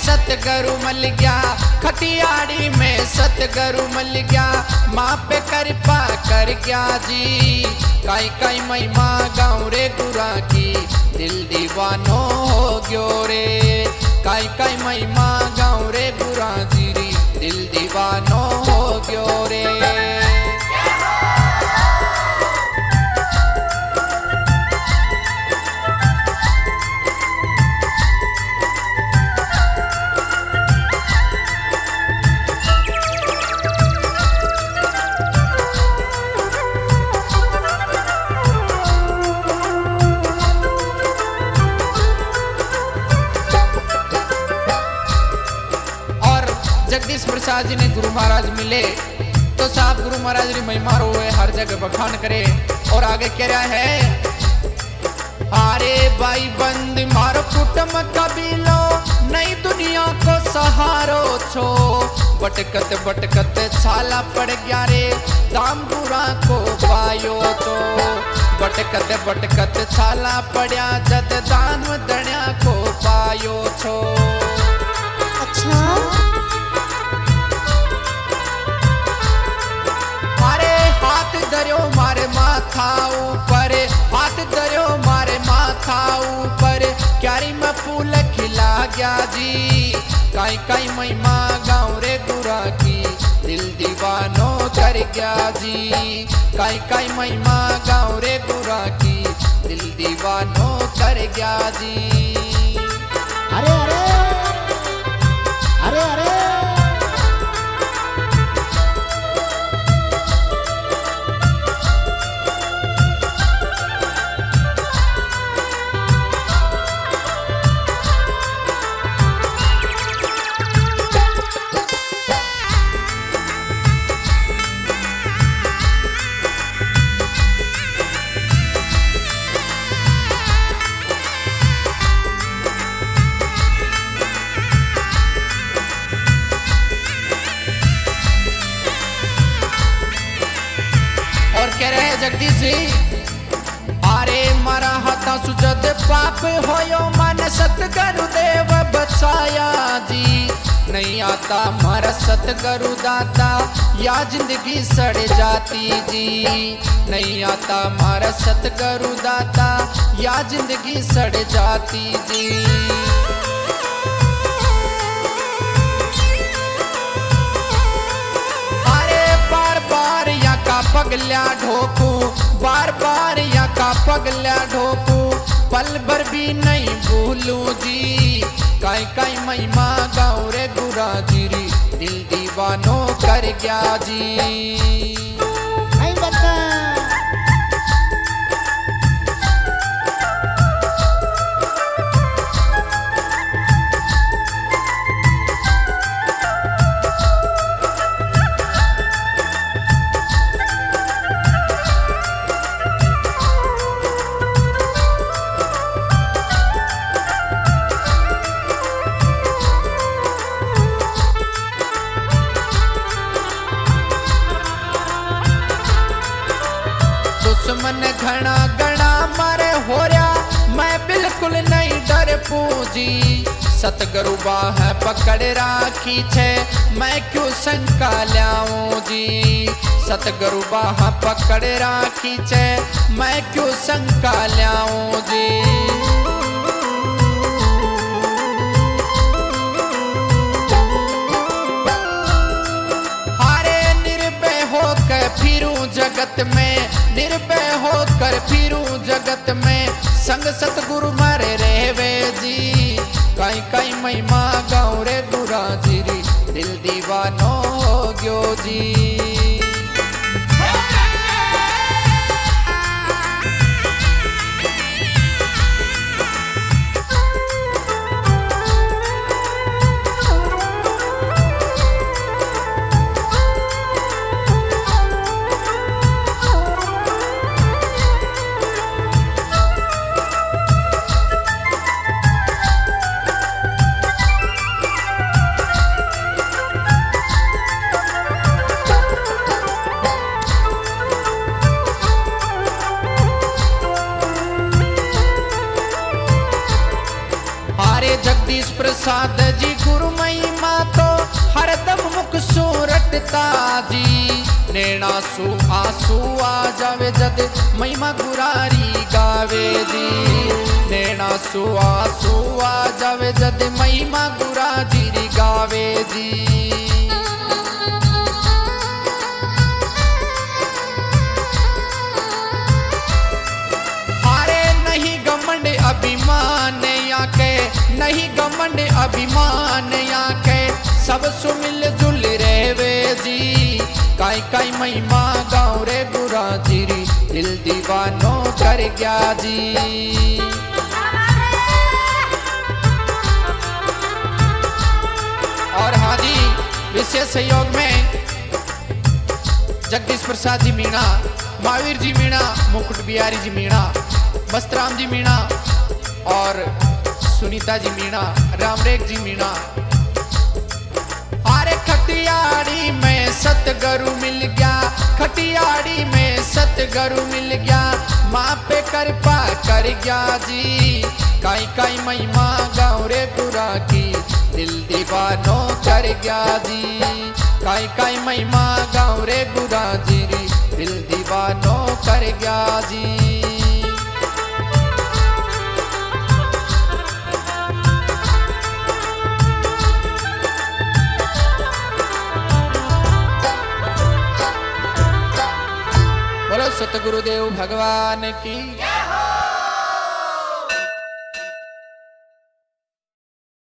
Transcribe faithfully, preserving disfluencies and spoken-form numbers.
सतगुरु मल गया, खटियाड़ी में सतगुरु मल गया, माँ पे कृपा कर गया जी। काई काई महिमा गाँव रे गुरा की, दिल दीवानो हो गयो रे। काई काई महिमा गाँव रे गुरा जी री, दिल दीवानो हो गयो रे। जगदीश प्रसाद जी ने गुरु महाराज मिले तो साहब गुरु महाराज री महिमा रोए, हर जगह बखान करे। और आगे कह रहा है, अरे भाई बंद मारो कुटुंब कबीलो, नई दुनिया को सहारो छो। बटकत बटकत छाला पड़ गया रे, दाम बुरा को पायो तो। बटकत बटकत छाला पड़ा, जद दान दण्या को पायो छो। अच्छा दरियो मारे माथा ऊपर, हाथ दरियो मारे माथा ऊपर, क्यारी में फूल खिला गया जी। काई काई महिमा गाँव रे गुरा की, दिल दीवानो कर गया जी। काई काई महिमा गाँव रे गुरा की, दिल दीवानो कर गया जी। अरे अरे अरे अरे जगदीश जी, अरे मारा हाथा सुजद पाप होयो, मन सतगुरु देव बचाया जी। नहीं आता मारा सतगुरु दाता, या जिंदगी सड़ जाती जी। नहीं आता मारा सतगुरु दाता, या जिंदगी सड़ जाती जी। पगल्या ढोकू बार बार या का पगल्या ढोकू, पल भर भी नहीं भूलू जी। काई काई महिमा गाँव रे गुरा जी री, दिल दीवानो कर गया जी। दुश्मन घना घना मारे हो रहा, मैं बिल्कुल नहीं डर पूजी। सतगुरु बाह पकड़ राखी छे, मैं क्यों शंका ल्याऊं जी। सतगुरु बाह पकड़ राखी छे, मैं क्यों शंका ल्याऊं जी। फिरूं जगत में निर्भय होकर, फिरूं जगत में संग सतगुरु मारे रहवे जी। काई काई महिमा गाँव रे गुरा जी री, दिल दीवानो हो गयो जी। प्रसाद जी गुरु महिमा तो हरदम मुख सूरटता जी। नैना सु आंसू आ जावे जद महिमा गुरारी गावे जी। नैना सु आंसू आ जावे जद महिमा गुरारी गावे जी। अभिमान याके नहीं घमंड अभिमान याके सब सु मिल जुल रेवे जी। काई काई महिमा गाँव रे गुरा जीरी दिल दीवानो कर गया जी। और हाँ जी विशेष सहयोग में जगदीश प्रसाद जी मीणा, महावीर जी मीणा, मुकुट बिहारी जी मीणा, मस्तराम जी मीणा और सुनीता जी मीणा, रामरेख जी मीणा। अरे खटियाड़ी में सतगुरु मिल गया, खटियाड़ी में सतगुरु मिल गया, माँ पे कृपा कर गया जी। काई काई महिमा गाँव रे गुरा की दिल दीवानो कर गया जी। काई काई महिमा गाँव रे गुरा जी दिल दीवानो कर गया जी। बोलो सतगुरुदेव भगवान की।